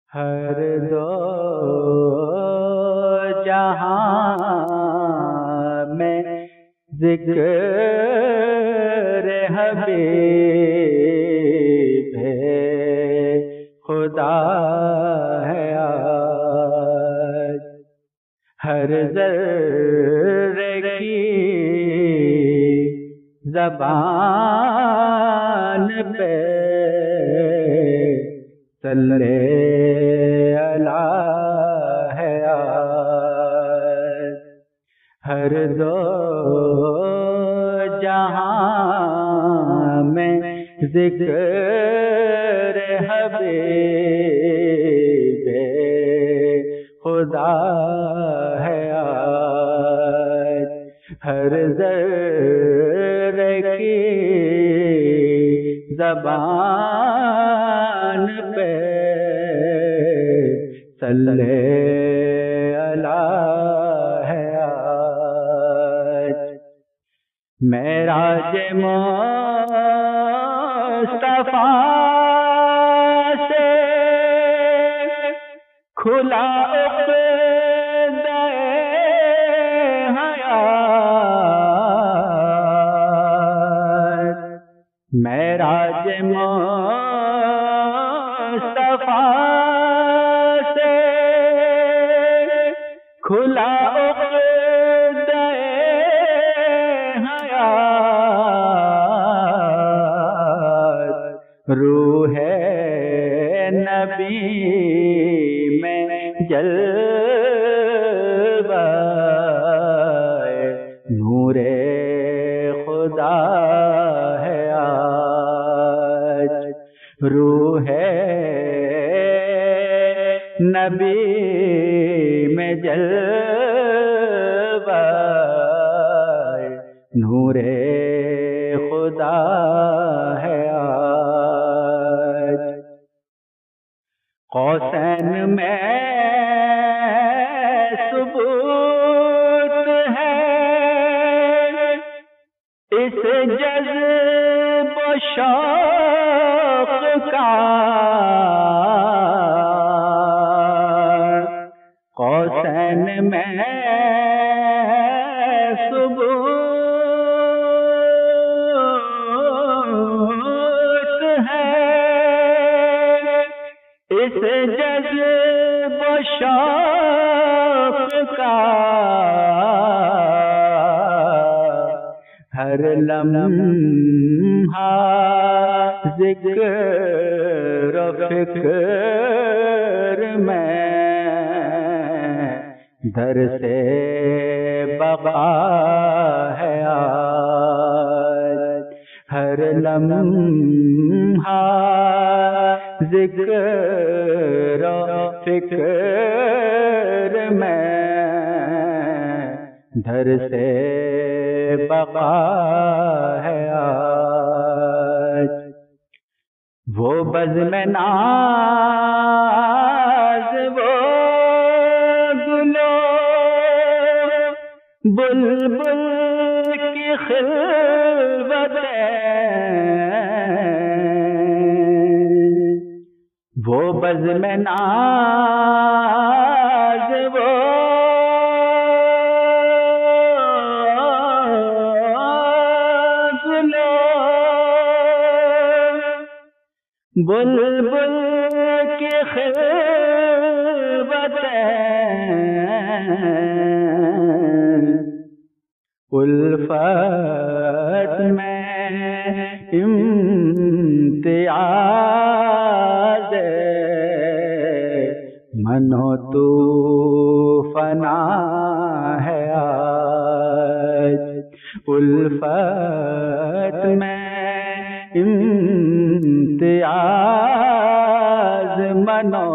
ہر دو جہاں میں ذکر حبیب خدا ہے آج، ہر ذرے کی زبان پہ صلی اللہ ہے آج، ہر دو جہاں میں ذکر حبیب خدا ہے آج، ہر ذرے کی زبان پہ صلی اللہ ہے آج، معراج مصطفیٰ سے کھلا عقدہ حیات، معراج مصطفیٰ سے کھلا عقدہ حیات، روح نبی میں جلوہ نور خدا ہے آج، روح نبی میں جلوہ نور خدا ہے آج، قوسین میں ثبوت ہے اس جذب و شوق کا، قوسین میں ثبوت ہے اس جذب و شوق کا، ہر لمحہ ذکر و فکر میں در سے بقا ہے آج، ہر لمحہ ذکر و فکر میں در سے بقا ہے آج، وہ بزم ناز وہ گلو بلبل کی خلوتیں، وہ بزم ناز وہ گلو بلبل کی خلوتیں، الفت میں امتیاز منو تو فنا ہے آج، الفت میں امتیاز منو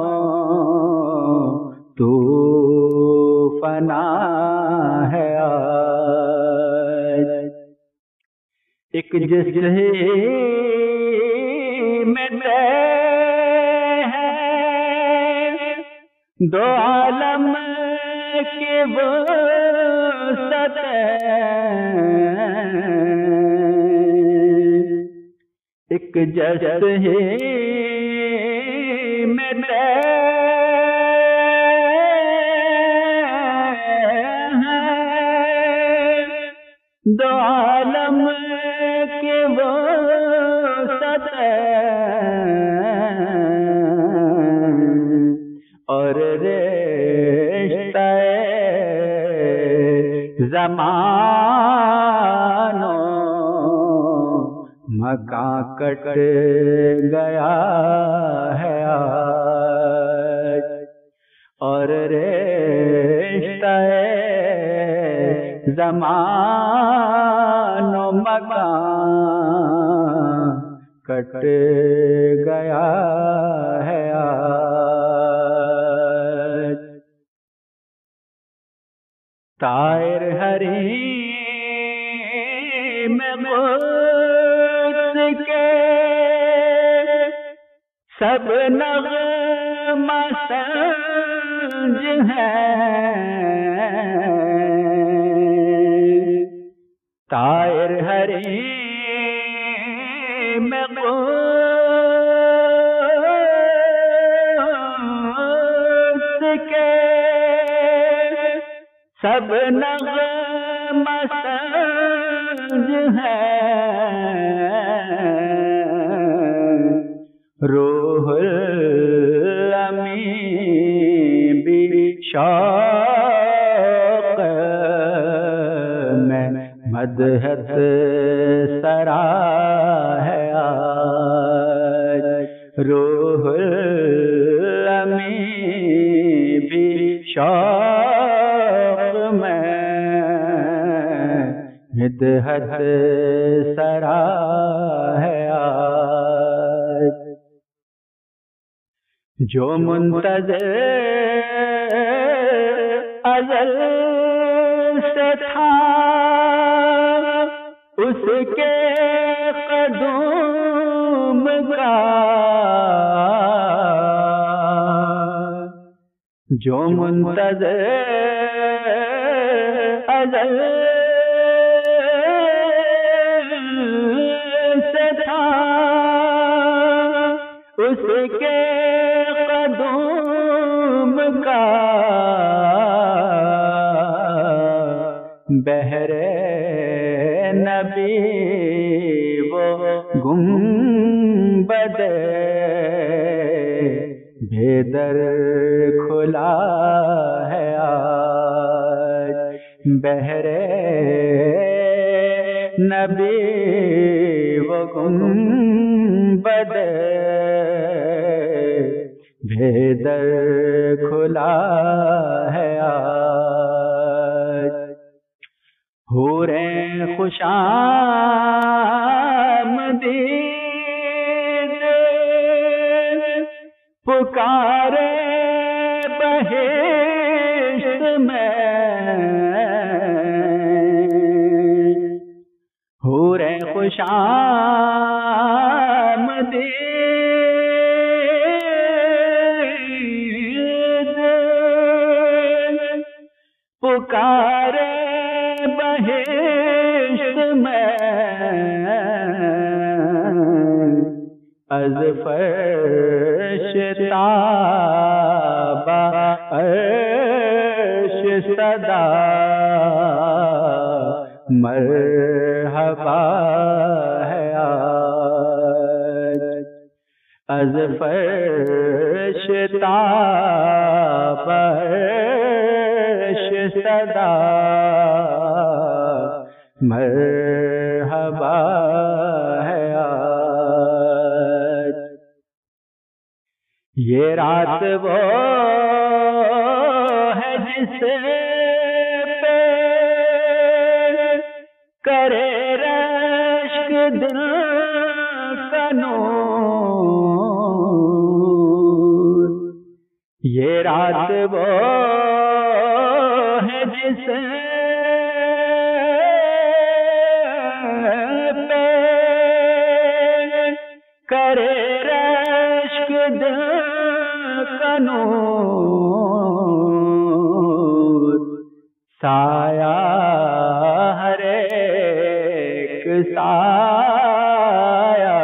تو فنا ہے آج، ایک جس میں ہے دو عالم کی وسعت، ایک جس ہی میں زمانو مکان کٹ گیا ہے آج، اور رشتہ زمان و مکان کٹ گیا ہے آج۔ طائر حریم قدس کے سب نغمہ سنج ہیں، طائر حریم قدس کے سب نغمہ سنج ہیں، روح الامین بھی شوق میں مدحت سرا ہے آج، روح الامین بھی شوق میں مدحت سرا ہے آج۔ جو منتظر ازل سے تھا اس کے قدوم کا، جو منتظر ازل سے تھا اس کے قدوم کا، بہر نبی وہ گنبد بھیدر کھلا ہے آج، بہر نبی وہ گنبد بھیدر کھلا ہے آج۔ حوریں خوش آمدید پکارے بہشت میں، حوریں خوش آمدید پکارے بہشت میں، از فرش تاب عرش صدا مرحبا ہے آج، از فرش تاب عرش صدا مرحبا ہے آج۔ یہ رات وہ ہے جس پہ کرے رشک دل کا نور، یہ رات وہ ہے جس پہ کرے رشک دل کا نور، سایہ ہر ایک سایہ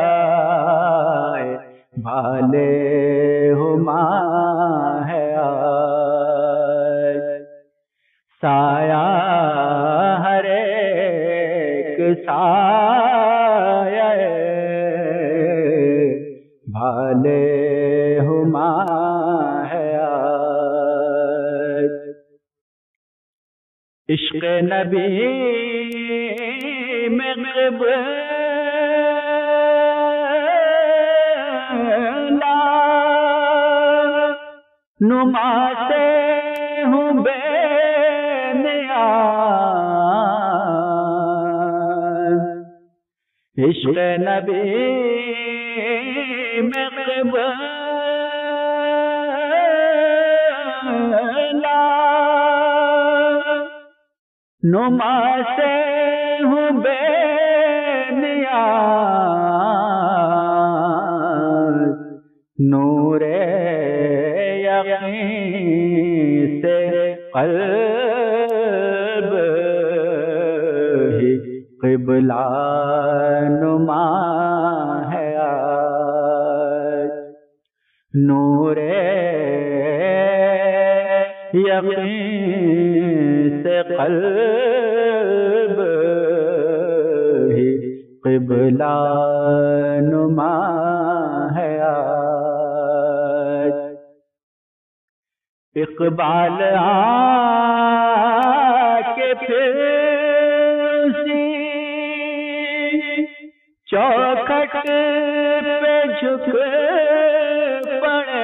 بھالے ہما ہے آج، سایہ ہر ایک سایہ بھالے ہما ہے آج۔ عشق نبی میں قبلہ نما سے ہوں بے نیاز، عشق نبی میں قبلہ نما سے ہوں بے نیاز، نور یقین سے قلب ہی قبلہ نما ہے آج، نور یقین سے قلب ہی قبلہ نما ہے آج، اقبال آ کے پھر اسی چوکھٹ پہ جھک پڑے،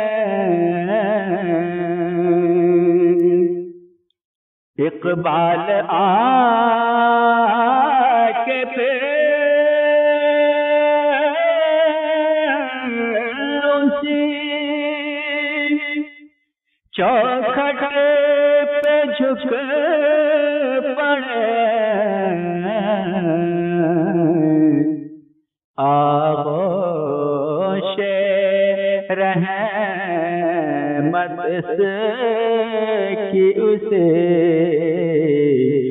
اقبال آ کے پھر اسی چوکھٹ پہ جھک پڑے، آغوش رحمت اس کی اسے